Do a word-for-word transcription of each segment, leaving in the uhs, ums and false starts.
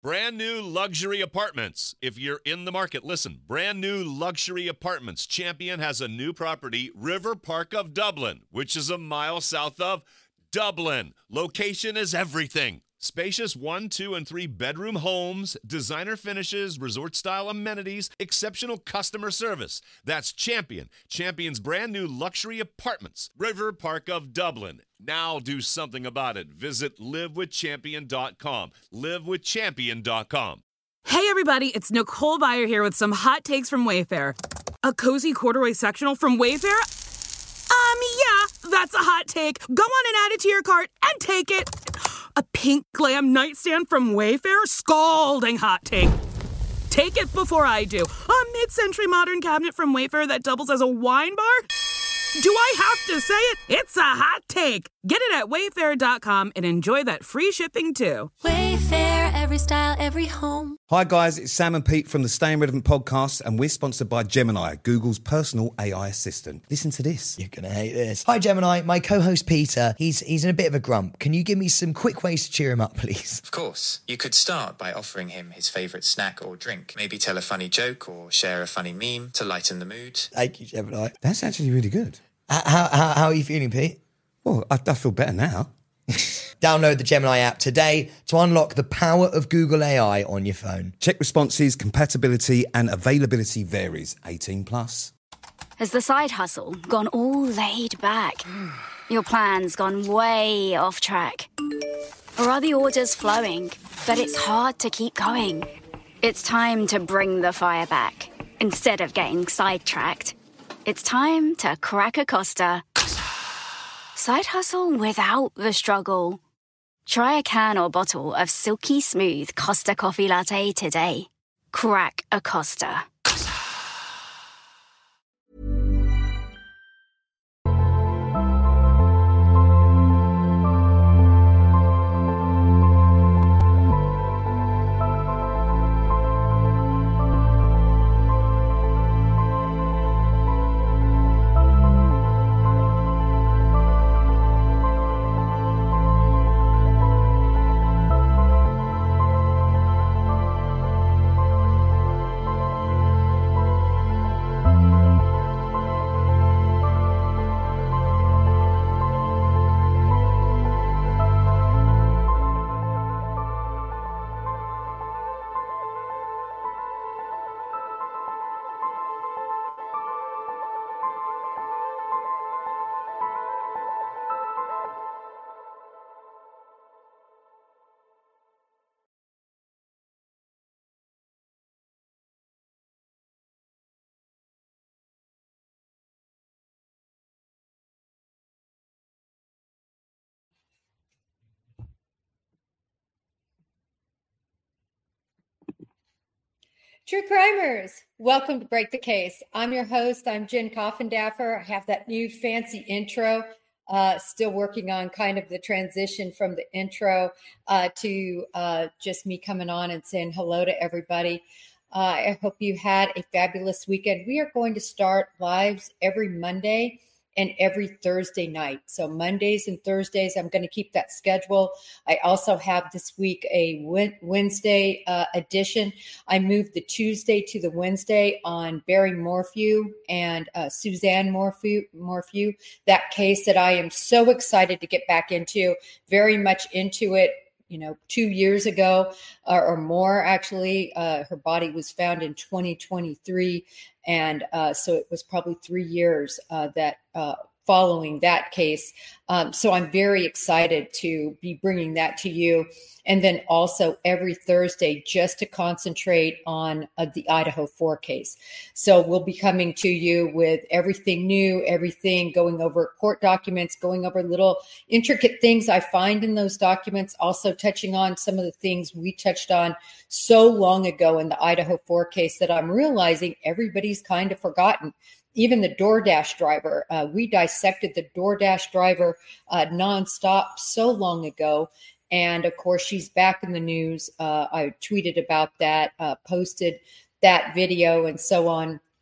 Brand new luxury apartments. If you're in the market, listen. Brand new luxury apartments. Champion has a new property, River Park of Dublin, which is a mile south of Dublin. Location is everything. Spacious one, two, and three bedroom homes, designer finishes, resort-style amenities, exceptional customer service. That's Champion. Champion's brand new luxury apartments. River Park of Dublin. Now do something about it. Visit live with champion dot com. live with champion dot com. Hey everybody, it's Nicole Byer here with some hot takes from Wayfair. A cozy corduroy sectional from Wayfair? Um, yeah, that's a hot take. Go on and add it to your cart and take it. A pink glam nightstand from Wayfair? Scalding hot take. Take it before I do. A mid-century modern cabinet from Wayfair that doubles as a wine bar? Do I have to say it? It's a hot take. Get it at wayfair dot com and enjoy that free shipping too. Wayfair, every style, every home. Hi guys, it's Sam and Pete from the Staying Relevant podcast, and we're sponsored by Gemini, Google's personal A I assistant. Listen to this. You're going to hate this. Hi Gemini, my co-host Peter, he's he's in a bit of a grump. Can you give me some quick ways to cheer him up, please? Of course. You could start by offering him his favourite snack or drink. Maybe tell a funny joke or share a funny meme to lighten the mood. Thank you, Gemini. That's actually really good. H- How, how, how are you feeling, Pete? Well, I, I feel better now. Download the Gemini app today to unlock the power of Google A I on your phone. Check responses, compatibility, and availability varies. eighteen plus. Has the side hustle gone all laid back? Your plan's gone way off track? Or are the orders flowing, but it's hard to keep going? It's time to bring the fire back instead of getting sidetracked. It's time to crack a Costa. Side hustle without the struggle. Try a can or bottle of silky smooth Costa Coffee Latte today. Crack a Costa. True crimers, welcome to Break the Case. I'm your host. I'm Jen Coffindaffer. I have that new fancy intro. Uh, still working on kind of the transition from the intro uh, to uh, just me coming on and saying hello to everybody. Uh, I hope you had a fabulous weekend. We are going to start lives every Monday and every Thursday night. So Mondays and Thursdays, I'm going to keep that schedule. I also have this week a Wednesday uh, edition. I moved the Tuesday to the Wednesday on Barry Morphew and uh, Suzanne Morphew, Morphew, that case that I am so excited to get back into, very much into it. You know, two years ago uh, or more, actually, uh, her body was found in twenty twenty-three. And uh, so it was probably three years uh, that uh, following that case. Um, so I'm very excited to be bringing that to you. And then also every Thursday, just to concentrate on uh, the Idaho four case. So we'll be coming to you with everything new, everything, going over court documents, going over little intricate things I find in those documents, also touching on some of the things we touched on so long ago in the Idaho four case that I'm realizing everybody's kind of forgotten. Even the DoorDash driver, uh, we dissected the DoorDash driver uh, nonstop so long ago. And of course, she's back in the news. Uh, I tweeted about that, uh, posted that video and so on.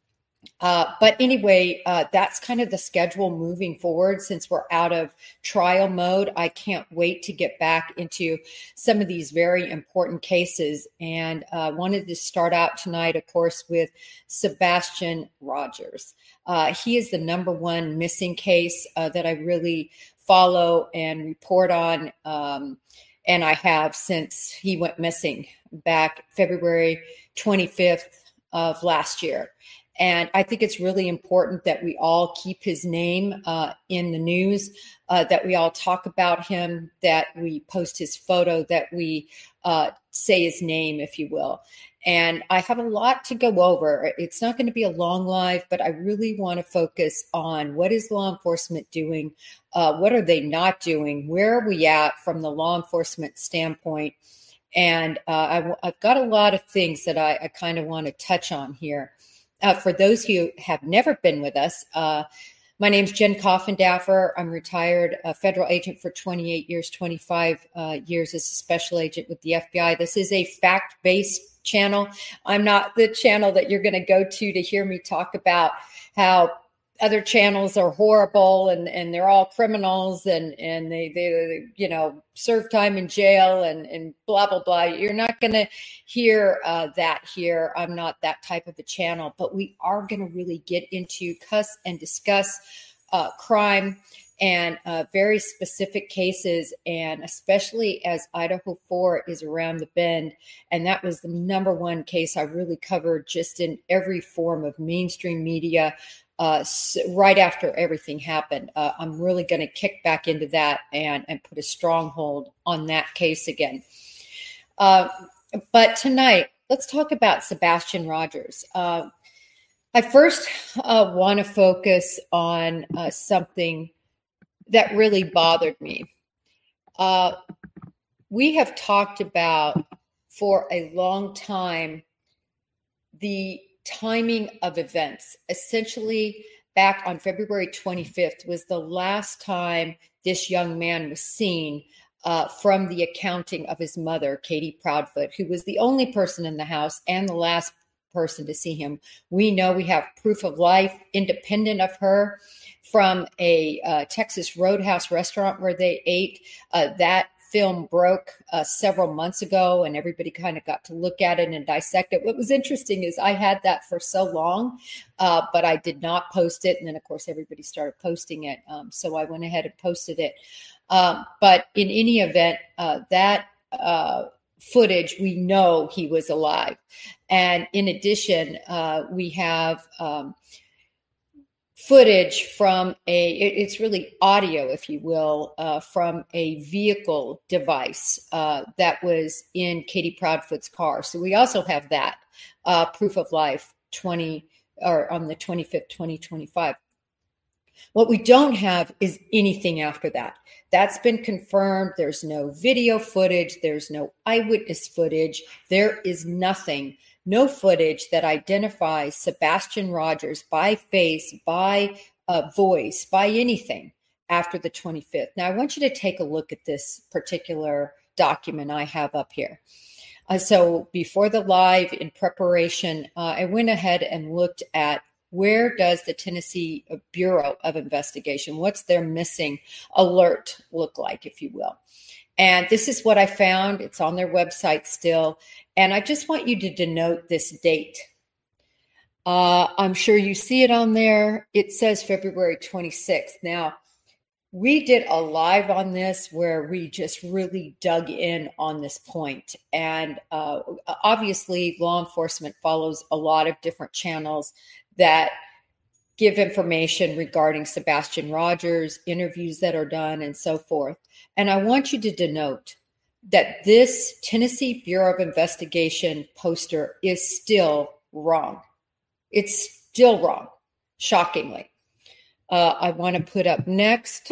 Uh, but anyway, uh, that's kind of the schedule moving forward since we're out of trial mode. I can't wait to get back into some of these very important cases. And uh, wanted to start out tonight, of course, with Sebastian Rogers. Uh, he is the number one missing case uh, that I really follow and report on. Um, and I have since he went missing back February twenty-fifth of last year. And I think it's really important that we all keep his name uh, in the news, uh, that we all talk about him, that we post his photo, that we uh, say his name, if you will. And I have a lot to go over. It's not going to be a long live, but I really want to focus on what is law enforcement doing? Uh, what are they not doing? Where are we at from the law enforcement standpoint? And uh, I, I've got a lot of things that I, I kind of want to touch on here. Uh, for those who have never been with us, uh, my name's Jen Coffindaffer. I'm retired uh, federal agent for twenty-eight years, twenty-five uh, years as a special agent with the F B I. This is a fact-based channel. I'm not the channel that you're going to go to to hear me talk about how other channels are horrible and, and they're all criminals and, and they, they, you know, serve time in jail and, and blah, blah, blah. You're not going to hear uh, that here. I'm not that type of a channel, but we are going to really get into cuss and discuss uh, crime and uh, very specific cases. And especially as Idaho four is around the bend. And that was the number one case I really covered just in every form of mainstream media. Uh, right after everything happened, uh, I'm really going to kick back into that and, and put a stronghold on that case again. Uh, but tonight, let's talk about Sebastian Rogers. Uh, I first uh, want to focus on uh, something that really bothered me. Uh, we have talked about for a long time the timing of events. Essentially, back on February twenty-fifth was the last time this young man was seen uh, from the accounting of his mother, Katie Proudfoot, who was the only person in the house and the last person to see him. We know we have proof of life independent of her from a uh, Texas Roadhouse restaurant where they ate. Uh, that film broke uh, several months ago and everybody kind of got to look at it and dissect it. What was interesting is I had that for so long, uh, but I did not post it. And then of course, everybody started posting it. Um, so I went ahead and posted it. Um, but in any event, uh, that uh, footage, we know he was alive. And in addition, uh, we have um, footage from a, it's really audio, if you will, uh, from a vehicle device uh, that was in Katie Proudfoot's car. So we also have that uh, proof of life twenty or on the twenty-fifth, twenty twenty-five. What we don't have is anything after that. That's been confirmed. There's no video footage. There's no eyewitness footage. There is nothing. No footage that identifies Sebastian Rogers by face, by uh, voice, by anything after the twenty-fifth. Now, I want you to take a look at this particular document I have up here. Uh, so before the live, in preparation, uh, I went ahead and looked at where does the Tennessee Bureau of Investigation, what's their missing alert look like, if you will. And this is what I found. It's on their website still. And I just want you to denote this date. Uh, I'm sure you see it on there. It says February twenty-sixth. Now, we did a live on this where we just really dug in on this point. And uh, obviously, law enforcement follows a lot of different channels that give information regarding Sebastian Rogers, interviews that are done, and so forth. And I want you to denote that this Tennessee Bureau of Investigation poster is still wrong. It's still wrong, shockingly. Uh, I want to put up next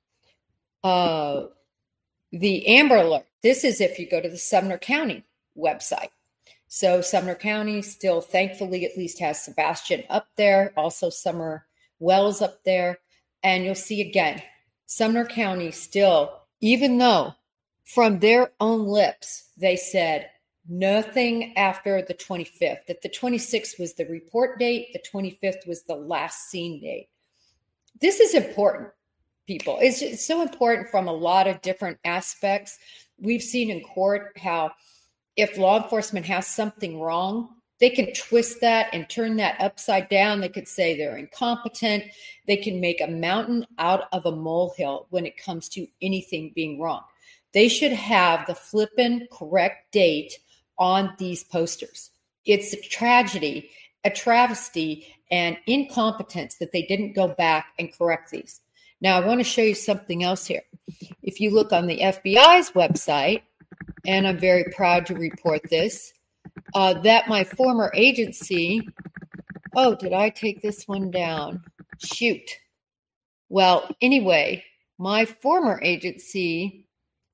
uh, the Amber Alert. This is if you go to the Sumner County website. So Sumner County still, thankfully, at least has Sebastian up there. Also Summer Wells up there. And you'll see again, Sumner County still, even though from their own lips, they said nothing after the twenty-fifth. That the twenty-sixth was the report date, the twenty-fifth was the last seen date. This is important, people. It's, it's so important from a lot of different aspects. We've seen in court how if law enforcement has something wrong, they can twist that and turn that upside down. They could say they're incompetent. They can make a mountain out of a molehill when it comes to anything being wrong. They should have the flippin' correct date on these posters. It's a tragedy, a travesty, and incompetence that they didn't go back and correct these. Now, I want to show you something else here. If you look on the F B I's website, and I'm very proud to report this, uh, that my former agency, oh, did I take this one down? Shoot. Well, anyway, my former agency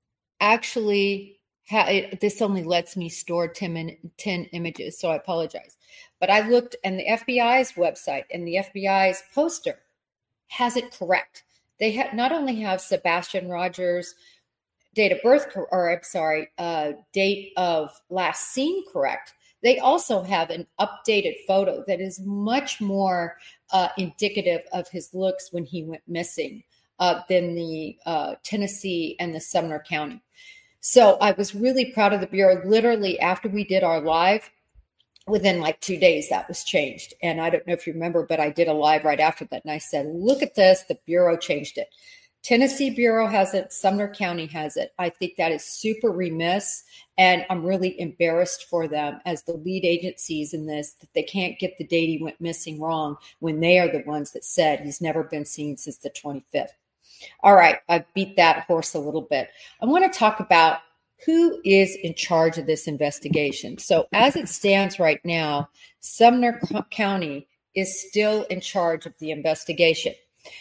actually, ha- it, this only lets me store ten, min- ten images, so I apologize. But I looked, and the F B I's website and the F B I's poster has it correct. They ha- not only have Sebastian Rogers' date of birth, or I'm sorry, uh, date of last seen correct, they also have an updated photo that is much more uh, indicative of his looks when he went missing uh, than the uh, Tennessee and the Sumner County. So I was really proud of the Bureau. Literally, after we did our live, within like two days, that was changed. And I don't know if you remember, but I did a live right after that. And I said, look at this. The Bureau changed it. Tennessee Bureau has it. Sumner County has it. I think that is super remiss. And I'm really embarrassed for them as the lead agencies in this, that they can't get the date he went missing wrong when they are the ones that said he's never been seen since the twenty-fifth. All right. I beat that horse a little bit. I want to talk about who is in charge of this investigation. So as it stands right now, Sumner County is still in charge of the investigation.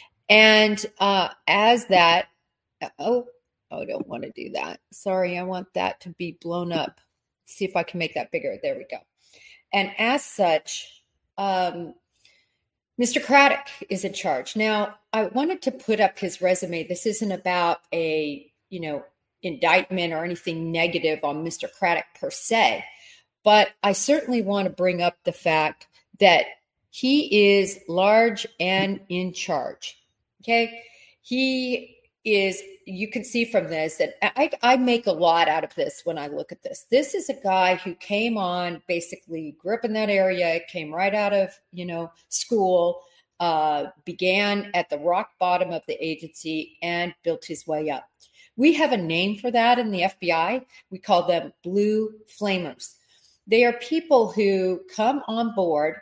And uh, as that, oh, oh, I don't want to do that. Sorry, I want that to be blown up. See if I can make that bigger. There we go. And as such, um, Mister Craddock is in charge. Now, I wanted to put up his resume. This isn't about a, you know, indictment or anything negative on Mister Craddock per se, but I certainly want to bring up the fact that he is large and in charge. Okay. He is, you can see from this that I, I make a lot out of this when I look at this. This is a guy who came on, basically grew up in that area, came right out of, you know, school, uh, began at the rock bottom of the agency and built his way up. We have a name for that in the F B I. We call them blue flamers. They are people who come on board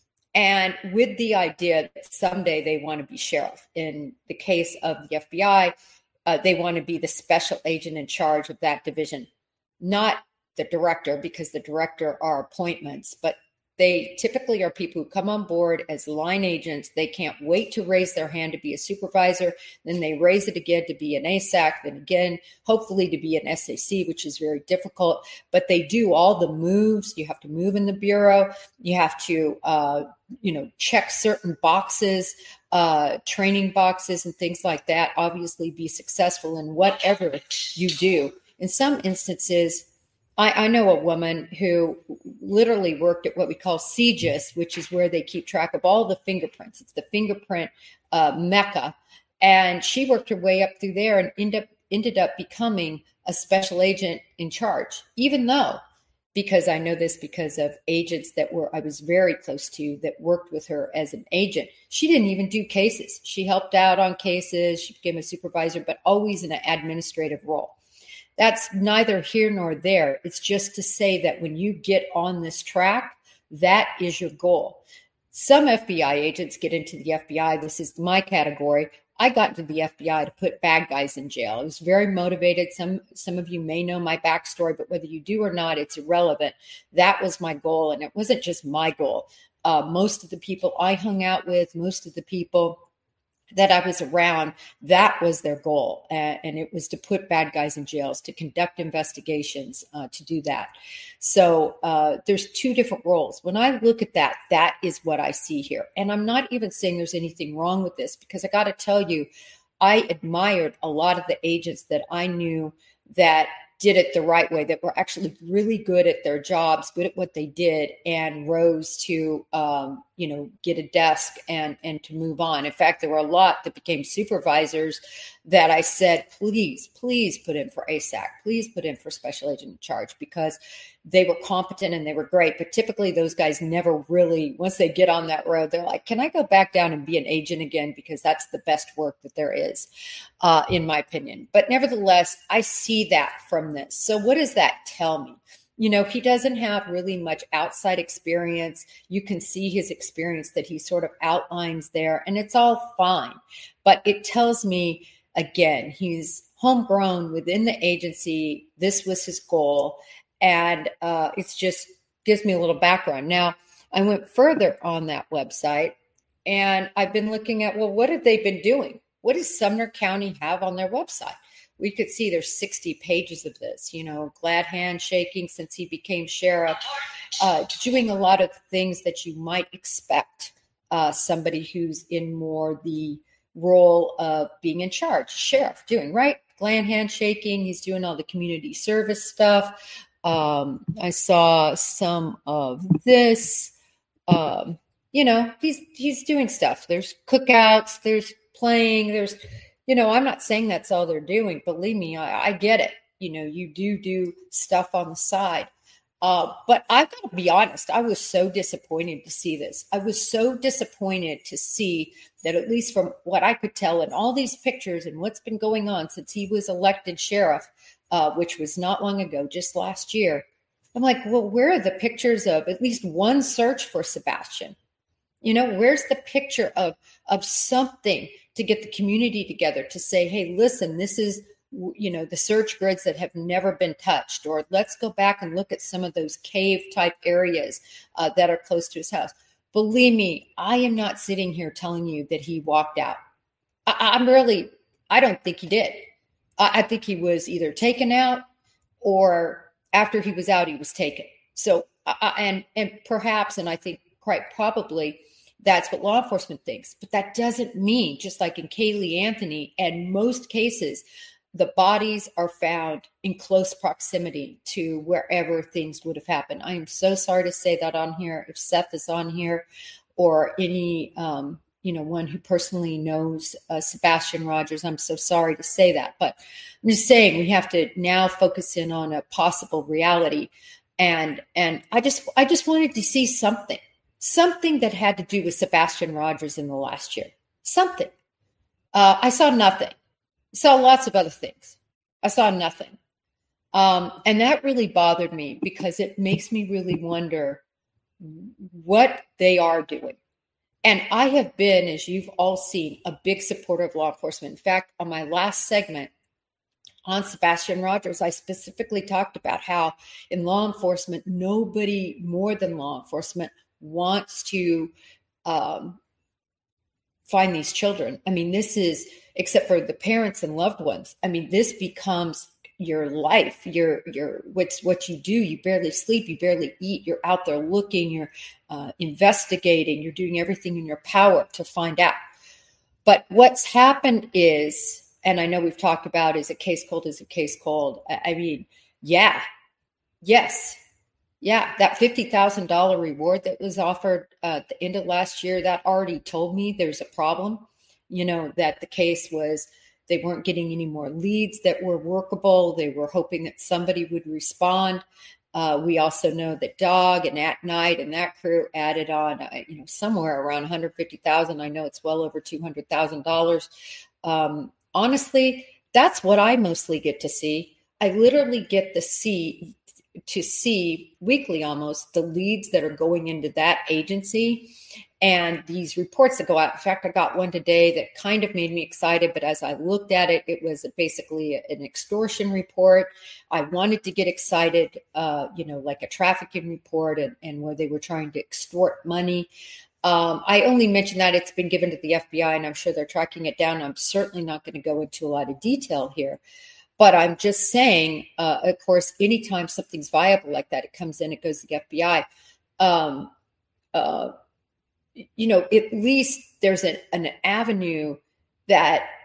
and with the idea that someday they want to be sheriff. In the case of the F B I, uh, they want to be the special agent in charge of that division, not the director, because the director are appointments, but they typically are people who come on board as line agents. They can't wait to raise their hand to be a supervisor. Then they raise it again to be an A S A C, then again, hopefully to be an S A C, which is very difficult. But they do all the moves. You have to move in the Bureau. You have to, uh, you know, check certain boxes, uh, training boxes and things like that. Obviously be successful in whatever you do. In some instances, I, I know a woman who literally worked at what we call C G I S, which is where they keep track of all the fingerprints. It's the fingerprint uh, mecca. And she worked her way up through there and end up, ended up becoming a special agent in charge, even though, because I know this because of agents that were, I was very close to that worked with her as an agent. She didn't even do cases. She helped out on cases. She became a supervisor, but always in an administrative role. That's neither here nor there. It's just to say that when you get on this track, that is your goal. Some F B I agents get into the F B I. This is my category. I got into the F B I to put bad guys in jail. I was very motivated. Some, some of you may know my backstory, but whether you do or not, it's irrelevant. That was my goal. And it wasn't just my goal. Uh, most of the people I hung out with, most of the people that I was around, that was their goal. Uh, and it was to put bad guys in jails, to conduct investigations, uh, to do that. So uh, there's two different roles. When I look at that, that is what I see here. And I'm not even saying there's anything wrong with this, because I got to tell you, I admired a lot of the agents that I knew that did it the right way, that were actually really good at their jobs, good at what they did, and rose to, um, you know, get a desk and, and to move on. In fact, there were a lot that became supervisors that I said, please, please put in for A S A C, please put in for special agent in charge, because they were competent and they were great. But typically those guys never really, once they get on that road, they're like, can I go back down and be an agent again? Because that's the best work that there is, uh, in my opinion. But nevertheless, I see that from this. So what does that tell me? You know, he doesn't have really much outside experience. You can see his experience that he sort of outlines there, and it's all fine. But it tells me, again, he's homegrown within the agency. This was his goal. And uh, it's just gives me a little background. Now, I went further on that website, and I've been looking at, well, what have they been doing? What does Sumner County have on their website? We could see there's sixty pages of this, you know, glad handshaking since he became sheriff, uh, doing a lot of things that you might expect uh, somebody who's in more the role of being in charge, sheriff doing, right? Glad handshaking. He's doing all the community service stuff. Um, I saw some of this, um, you know, he's, he's doing stuff. There's cookouts, there's playing, there's, you know, I'm not saying that's all they're doing. Believe me, I, I get it. You know, you do do stuff on the side. Uh, but I've got to be honest, I was so disappointed to see this. I was so disappointed to see that, at least from what I could tell in all these pictures and what's been going on since he was elected sheriff, uh, which was not long ago, just last year. I'm like, well, where are the pictures of at least one search for Sebastian? You know, where's the picture of, of something to get the community together to say, hey, listen, this is, you know, the search grids that have never been touched, or let's go back and look at some of those cave type areas uh, that are close to his house. Believe me, I am not sitting here telling you that he walked out. I, I'm really, I don't think he did. I, I think he was either taken out, or after he was out, he was taken. So, uh, and, and perhaps, and I think quite probably, that's what law enforcement thinks. But that doesn't mean, just like in Caylee Anthony, and most cases, the bodies are found in close proximity to wherever things would have happened. I am so sorry to say that on here. If Seth is on here, or any, um, you know, one who personally knows uh, Sebastian Rogers, I'm so sorry to say that. But I'm just saying we have to now focus in on a possible reality. And and I just I just wanted to see something, something that had to do with Sebastian Rogers in the last year. Something. Uh, I saw nothing. Saw lots of other things. I saw nothing. Um, and that really bothered me, because it makes me really wonder what they are doing. And I have been, as you've all seen, a big supporter of law enforcement. In fact, on my last segment on Sebastian Rogers, I specifically talked about how in law enforcement, nobody more than law enforcement wants to um, find these children. I mean, this is, except for the parents and loved ones, I mean, this becomes your life, your, your, what's what you do. You barely sleep, you barely eat, you're out there looking, you're uh, investigating, you're doing everything in your power to find out. But what's happened is, and I know we've talked about, is a case cold, is a case cold. I mean, yeah, yes. Yeah, that fifty thousand dollars reward that was offered uh, at the end of last year, that already told me there's a problem. You know, that the case was, they weren't getting any more leads that were workable. They were hoping that somebody would respond. Uh, we also know that Dog and At Night and that crew added on, uh, you know, somewhere around one hundred fifty thousand dollars. I know it's well over two hundred thousand dollars. Um, honestly, that's what I mostly get to see. I literally get to see to see weekly almost the leads that are going into that agency and these reports that go out. In fact, I got one today that kind of made me excited, but as I looked at it, it was basically an extortion report. I wanted to get excited, uh, you know, like a trafficking report, and, and where they were trying to extort money. Um, I only mentioned that it's been given to the F B I, and I'm sure they're tracking it down. I'm certainly not going to go into a lot of detail here. But I'm just saying, uh, of course, anytime something's viable like that, it comes in, it goes to the F B I. Um, uh, you know, at least there's an, an avenue that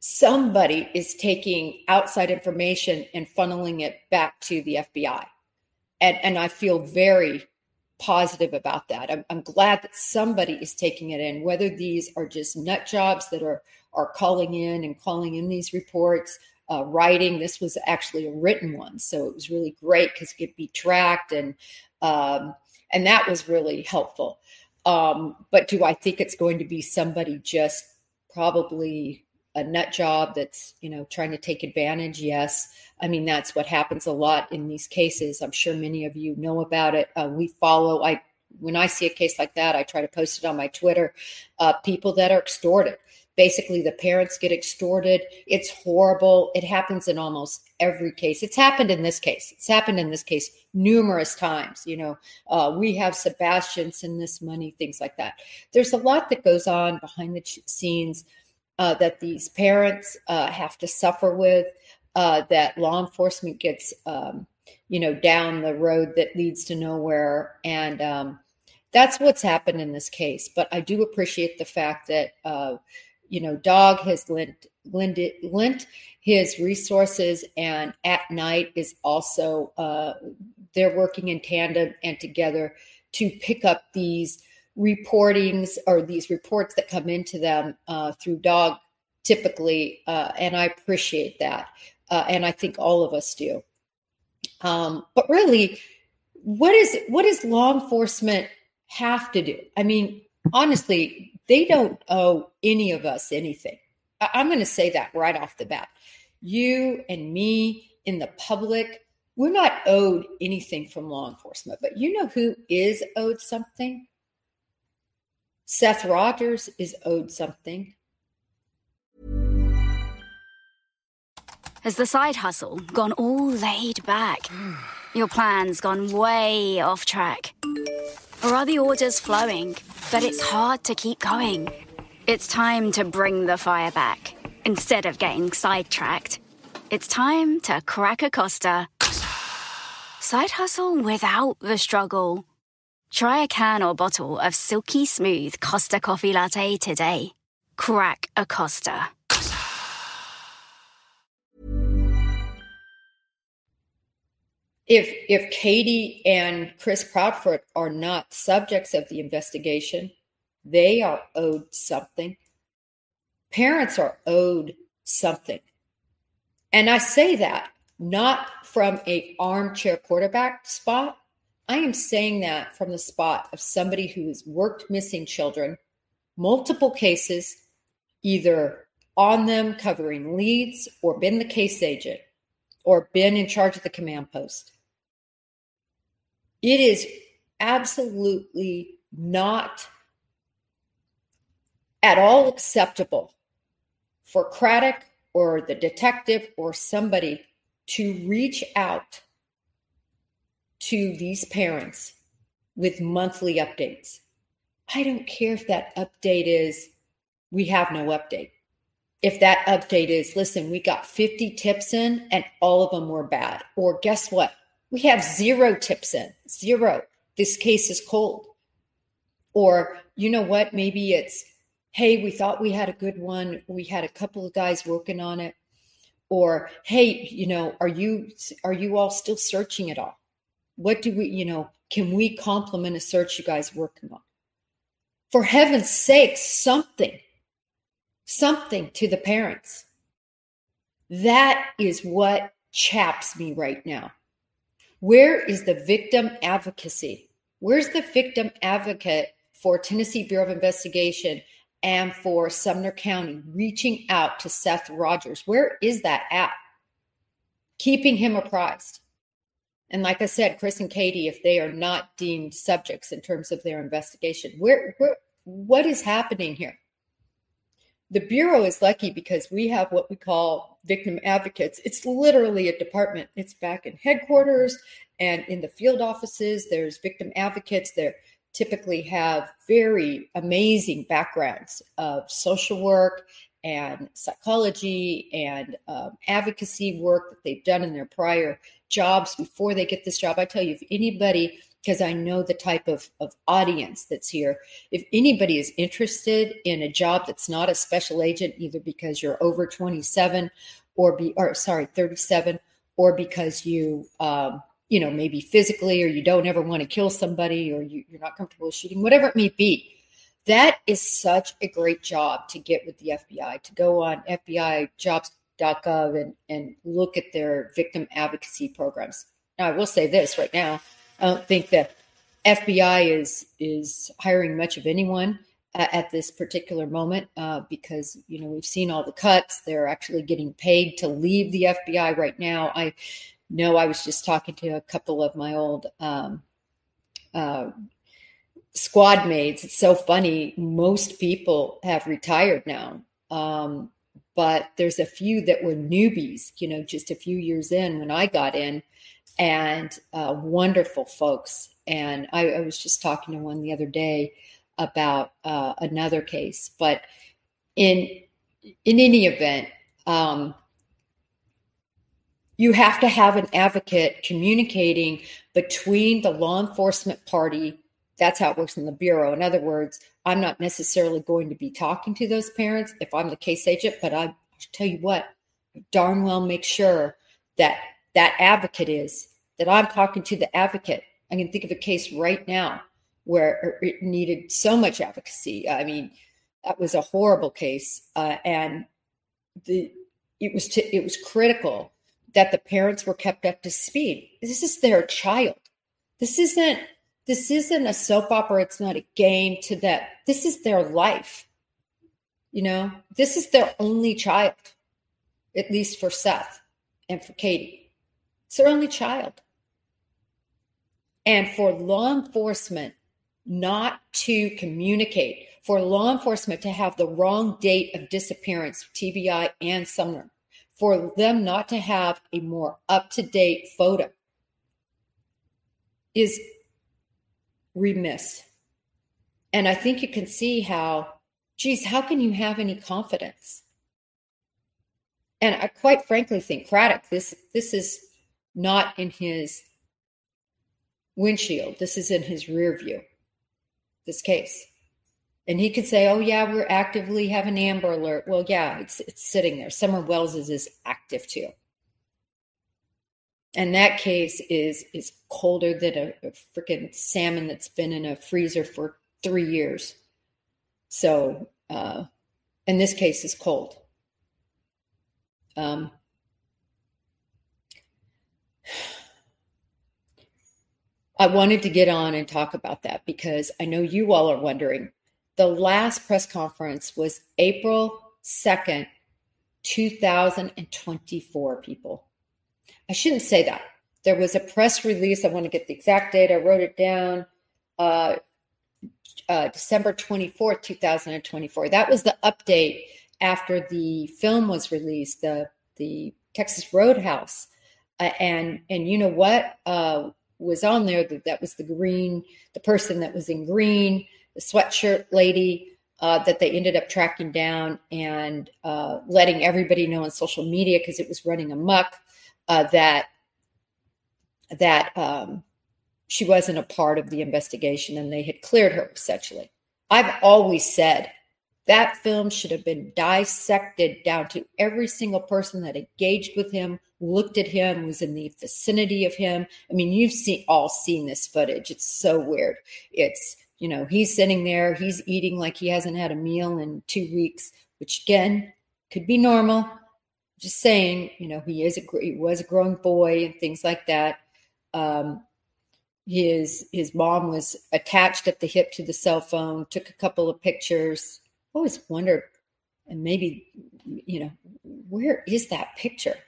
somebody is taking outside information and funneling it back to the F B I. And, and I feel very positive about that. I'm, I'm glad that somebody is taking it in, whether these are just nut jobs that are, are calling in and calling in these reports, uh, writing. This was actually a written one. So it was really great because it could be tracked. And, um, and that was really helpful. Um, but do I think it's going to be somebody just probably a nut job that's, you know, trying to take advantage? Yes. I mean, that's what happens a lot in these cases. I'm sure many of you know about it. Uh, we follow, I, when I see a case like that, I try to post it on my Twitter, uh, people that are extorted. Basically, the parents get extorted. It's horrible. It happens in almost every case. It's happened in this case. It's happened in this case numerous times. You know, uh, we have Sebastian send this money, things like that. There's a lot that goes on behind the scenes uh, that these parents uh, have to suffer with, uh, that law enforcement gets, um, you know, down the road that leads to nowhere. And um, that's what's happened in this case. But I do appreciate the fact that, uh, you know, Dog has lent, lent, lent his resources, and At Night is also, uh, they're working in tandem and together to pick up these reportings or these reports that come into them uh, through Dog typically. Uh, and I appreciate that. Uh, and I think all of us do. Um, but really, what is, what does law enforcement have to do? I mean, honestly, they don't owe any of us anything. I- I'm going to say that right off the bat. You and me in the public, we're not owed anything from law enforcement. But you know who is owed something? Seth Rogers is owed something. Has the side hustle gone all laid back? Your plans gone way off track? Or are the orders flowing, but it's hard to keep going? It's time to bring the fire back instead of getting sidetracked. It's time to crack a Costa. Side hustle without the struggle. Try a can or bottle of silky smooth Costa Coffee Latte today. Crack a Costa. If if Katie and Chris Proudfoot are not subjects of the investigation, they are owed something. Parents are owed something. And I say that not from an armchair quarterback spot. I am saying that from the spot of somebody who has worked missing children, multiple cases, either on them covering leads or been the case agent or been in charge of the command post. It is absolutely not at all acceptable for Craddock or the detective or somebody to reach out to these parents with monthly updates. I don't care if that update is, we have no update. If that update is, listen, we got fifty tips in and all of them were bad. Or guess what? We have zero tips in, zero. This case is cold. Or, you know what? Maybe it's, hey, we thought we had a good one. We had a couple of guys working on it. Or, hey, you know, are you, are you all still searching it all? What do we, you know, can we complement a search you guys working on? For heaven's sake, something, something to the parents. That is what chaps me right now. Where is the victim advocacy? Where's the victim advocate for Tennessee Bureau of Investigation and for Sumner County reaching out to Seth Rogers? Where is that at? Keeping him apprised. And like I said, Chris and Katie, if they are not deemed subjects in terms of their investigation, where, where, what is happening here? The Bureau is lucky because we have what we call victim advocates. It's literally a department. It's back in headquarters and in the field offices. There's victim advocates. They typically have very amazing backgrounds of social work and psychology and um, advocacy work that they've done in their prior jobs before they get this job. I tell you, if anybody because I know the type of, of audience that's here. If anybody is interested in a job that's not a special agent, either because you're over twenty-seven or be, or sorry, thirty-seven, or because you, um, you know, maybe physically, or you don't ever want to kill somebody, or you, you're not comfortable shooting, whatever it may be, that is such a great job to get with the F B I, to go on F B I jobs dot gov and, and look at their victim advocacy programs. Now, I will say this right now. I don't think the F B I is is hiring much of anyone uh, at this particular moment uh, because, you know, we've seen all the cuts. They're actually getting paid to leave the F B I right now. I know I was just talking to a couple of my old um, uh, squad mates. It's so funny. Most people have retired now. Um, but there's a few that were newbies, you know, just a few years in when I got in, and uh, wonderful folks. And I, I was just talking to one the other day about uh, another case. But in in any event, um, you have to have an advocate communicating between the law enforcement party. That's how it works in the Bureau. In other words, I'm not necessarily going to be talking to those parents if I'm the case agent, but I tell you what, I darn well make sure that that advocate is, that I'm talking to the advocate. I can think of a case right now where it needed so much advocacy. I mean, that was a horrible case. Uh, and the it was t- it was critical that the parents were kept up to speed. This is their child. This isn't This isn't a soap opera. It's not a game to them. This is their life. You know, this is their only child, at least for Seth and for Katie. It's their only child. And for law enforcement not to communicate, for law enforcement to have the wrong date of disappearance, T B I and Sumner, for them not to have a more up-to-date photo is remiss. And I think you can see how, geez, how can you have any confidence? And I quite frankly think Craddock, this this is not in his windshield. This is in his rear view, this case. And he could say, oh, yeah, we're actively have an Amber Alert. Well, yeah, it's it's sitting there. Summer Wells's is active too. And that case is is colder than a, a freaking salmon that's been in a freezer for three years. So, uh, and this case is cold. Um, I wanted to get on and talk about that because I know you all are wondering. The last press conference was April second, two thousand twenty-four, people. I shouldn't say that. There was a press release. I want to get the exact date. I wrote it down. Uh, uh, December twenty-fourth, two thousand twenty-four. That was the update after the film was released, the the Texas Roadhouse. Uh, and and you know what uh, was on there? That, that was the green, the person that was in green, the sweatshirt lady uh, that they ended up tracking down and uh, letting everybody know on social media because it was running amok. Uh, that that um, she wasn't a part of the investigation and they had cleared her, essentially. I've always said that film should have been dissected down to every single person that engaged with him, looked at him, was in the vicinity of him. I mean, you've seen all seen this footage. It's so weird. It's, you know, he's sitting there, he's eating like he hasn't had a meal in two weeks, which again, could be normal. Just saying, you know, he is a he was a grown boy and things like that. Um, his his mom was attached at the hip to the cell phone. Took a couple of pictures. I always wondered, and maybe, you know, where is that picture?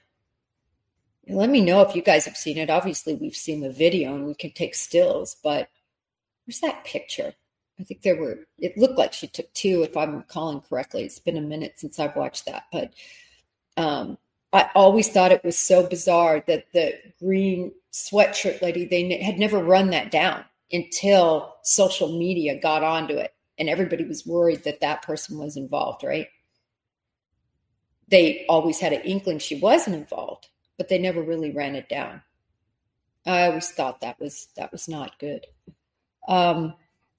Let me know if you guys have seen it. Obviously, we've seen the video and we can take stills, but where's that picture? I think there were. It looked like she took two, if I'm recalling correctly. It's been a minute since I've watched that, but. Um, I always thought it was so bizarre that the green sweatshirt lady, they had never run that down until social media got onto it. And everybody was worried that that person was involved, right? They always had an inkling she wasn't involved, but they never really ran it down. I always thought that was that was not good. Um,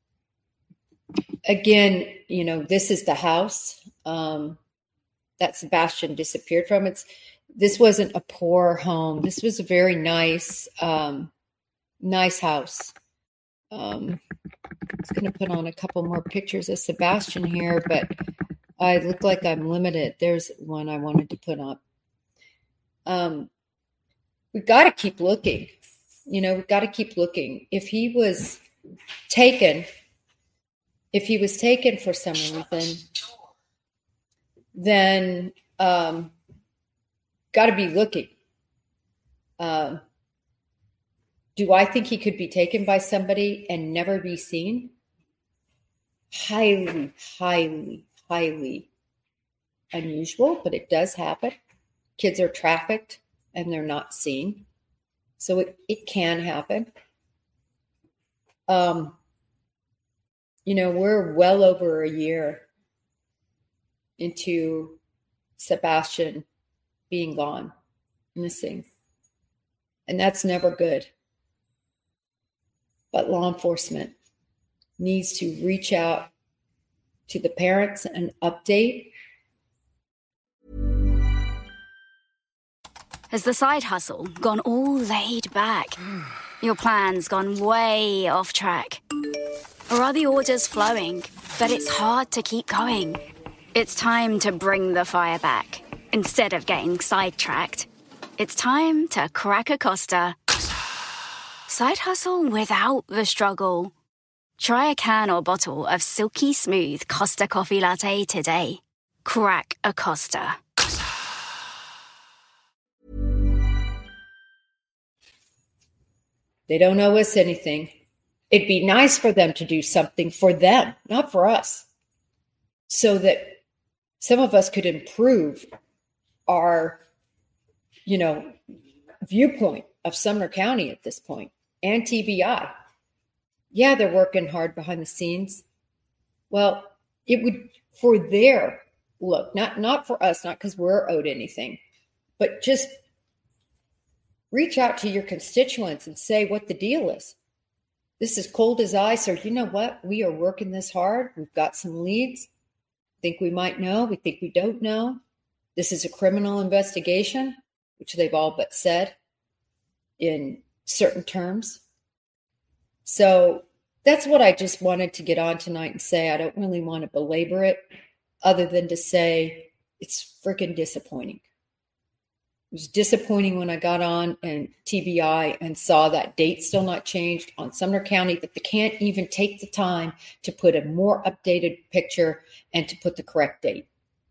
again, you know, this is the house um, that Sebastian disappeared from. It's this wasn't a poor home. This was a very nice, um, nice house. Um, I was going to put on a couple more pictures of Sebastian here, but I look like I'm limited. There's one I wanted to put up. Um, we got to keep looking. You know, we've got to keep looking. If he was taken, if he was taken for some reason, then um, got to be looking. Uh, do I think he could be taken by somebody and never be seen? Highly, highly, highly unusual, but it does happen. Kids are trafficked and they're not seen. So it, it can happen. Um, you know, we're well over a year into Sebastian being gone, missing. And that's never good. But law enforcement needs to reach out to the parents and update. Has the side hustle gone all laid back? Your plans gone way off track? Or are the orders flowing, but it's hard to keep going? It's time to bring the fire back instead of getting sidetracked. It's time to crack a Costa. Side hustle without the struggle. Try a can or bottle of silky smooth Costa Coffee Latte today. Crack a Costa. They don't owe us anything. It'd be nice for them to do something for them, not for us, so that some of us could improve our, you know, viewpoint of Sumner County at this point and T B I. Yeah, they're working hard behind the scenes. Well, it would for their look, not not for us, not because we're owed anything, but just reach out to your constituents and say what the deal is. This is cold as ice, or you know what? We are working this hard. We've got some leads. Think we might know. We think we don't know. This is a criminal investigation, which they've all but said in certain terms. So that's what I just wanted to get on tonight and say. I don't really want to belabor it other than to say it's freaking disappointing. It was disappointing when I got on and T B I and saw that date still not changed on Sumner County, that they can't even take the time to put a more updated picture and to put the correct date.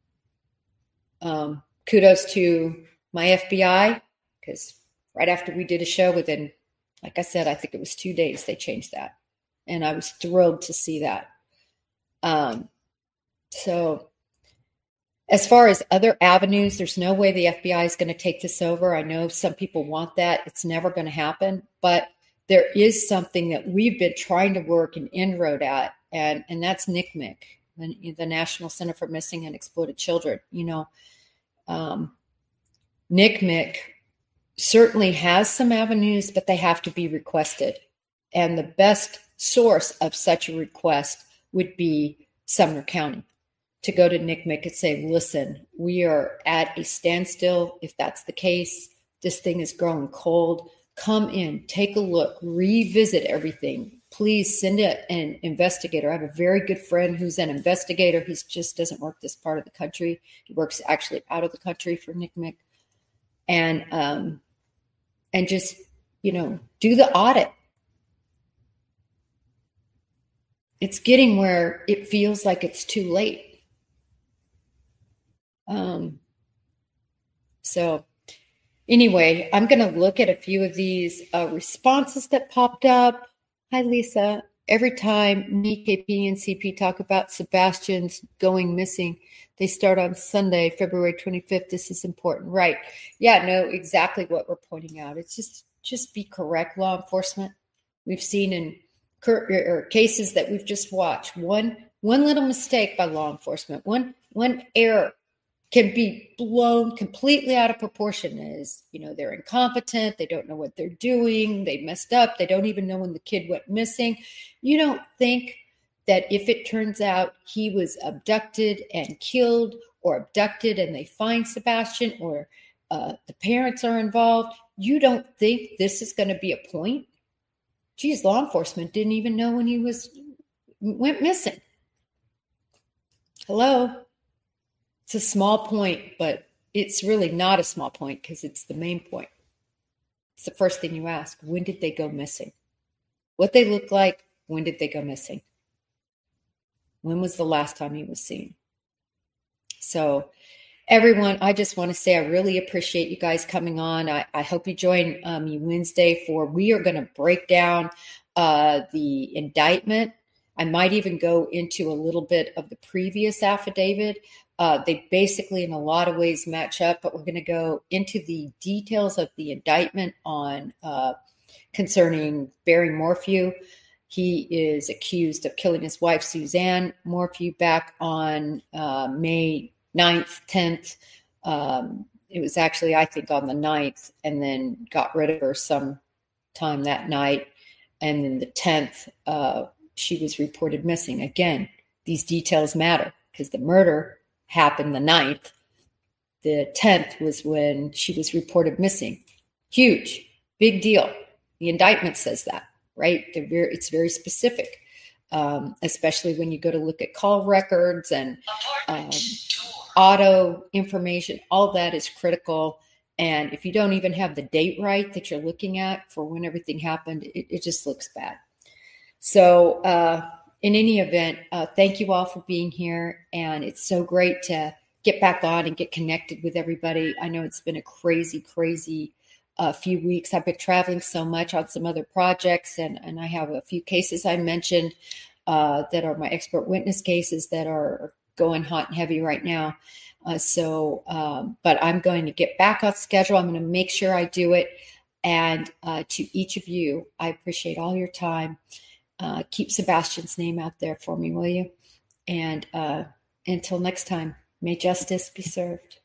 Um, kudos to my F B I, because right after we did a show, within, like I said, I think it was two days, they changed that. And I was thrilled to see that. Um, so as far as other avenues, there's no way the F B I is going to take this over. I know some people want that. It's never going to happen. But there is something that we've been trying to work an inroad at, and, and that's N C M C, the, the National Center for Missing and Exploited Children. You know, um, N C M C certainly has some avenues, but they have to be requested. And the best source of such a request would be Sumner County. To go to N C M C and say, listen, we are at a standstill. If that's the case, this thing is growing cold. Come in, take a look, revisit everything. Please send it an investigator. I have a very good friend who's an investigator. He just doesn't work this part of the country. He works actually out of the country for N C M C. And, um, and just, you know, do the audit. It's getting where it feels like it's too late. Um, so anyway, I'm going to look at a few of these uh, responses that popped up. Hi, Lisa. Every time me, K P, and C P talk about Sebastian's going missing, they start on Sunday, February twenty-fifth. This is important. Right. Yeah, no, exactly what we're pointing out. It's just, just be correct, law enforcement. We've seen in cur- or cases that we've just watched, one, one little mistake by law enforcement, one, one error can be blown completely out of proportion as, you know, they're incompetent, they don't know what they're doing, they messed up, they don't even know when the kid went missing. You don't think that if it turns out he was abducted and killed, or abducted and they find Sebastian, or uh, the parents are involved, you don't think this is going to be a point? Geez, law enforcement didn't even know when he was went missing. Hello? It's a small point, but it's really not a small point because it's the main point. It's the first thing you ask. When did they go missing? What they look like, when did they go missing? When was the last time he was seen? So everyone, I just want to say I really appreciate you guys coming on. I, I hope you join um, me Wednesday for, we are going to break down uh, the indictment. I might even go into a little bit of the previous affidavit. Uh, they basically, in a lot of ways, match up, but we're going to go into the details of the indictment on uh, concerning Barry Morphew. He is accused of killing his wife, Suzanne Morphew, back on uh, May ninth, tenth. Um, it was actually, I think, on the ninth, and then got rid of her sometime that night. And then the tenth, uh, she was reported missing. Again, these details matter because the murder happened the ninth. The tenth was when she was reported missing. Huge, big deal. The indictment says that, right? They're very, it's very specific, um, especially when you go to look at call records and um, auto information. All that is critical. And if you don't even have the date right that you're looking at for when everything happened, it, it just looks bad. So, uh, in any event, uh, thank you all for being here. And it's so great to get back on and get connected with everybody. I know it's been a crazy, crazy uh, few weeks. I've been traveling so much on some other projects, and, and I have a few cases I mentioned uh, that are my expert witness cases that are going hot and heavy right now. Uh, so, um, but I'm going to get back on schedule. I'm going to make sure I do it. And uh, to each of you, I appreciate all your time. Uh, keep Sebastian's name out there for me, will you? And uh, until next time, may justice be served.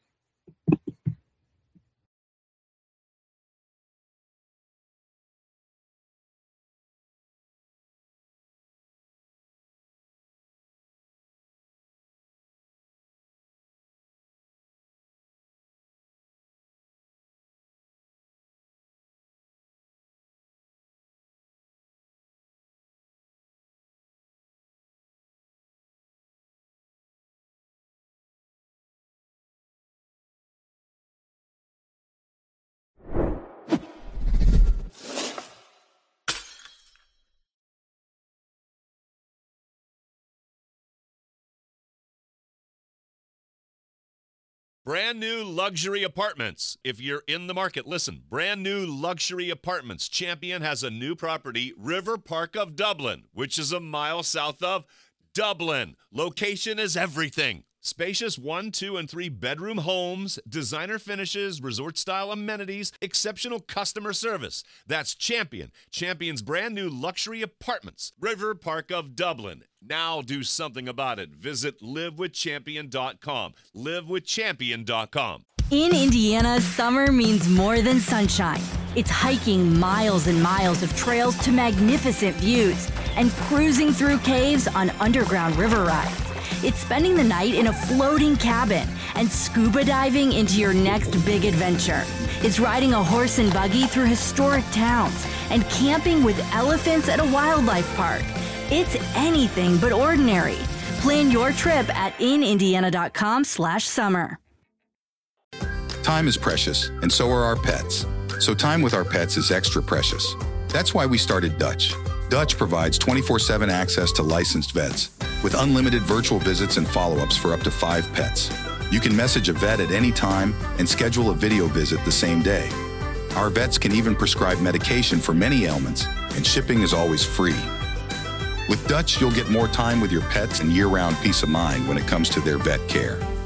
Brand new luxury apartments. If you're in the market, listen. Brand new luxury apartments. Champion has a new property, River Park of Dublin, which is a mile south of Dublin. Location is everything. Spacious one, two, and three bedroom homes, designer finishes, resort-style amenities, exceptional customer service. That's Champion. Champion's brand new luxury apartments, River Park of Dublin. Now do something about it. Visit live with champion dot com. live with champion dot com. In Indiana, summer means more than sunshine. It's hiking miles and miles of trails to magnificent views and cruising through caves on underground river rides. It's spending the night in a floating cabin and scuba diving into your next big adventure. It's riding a horse and buggy through historic towns and camping with elephants at a wildlife park. It's anything but ordinary. Plan your trip at in indiana dot com slash summer. Time is precious, and so are our pets. So time with our pets is extra precious. That's why we started Dutch. Dutch provides twenty-four seven access to licensed vets with unlimited virtual visits and follow-ups for up to five pets. You can message a vet at any time and schedule a video visit the same day. Our vets can even prescribe medication for many ailments, and shipping is always free. With Dutch, you'll get more time with your pets and year-round peace of mind when it comes to their vet care.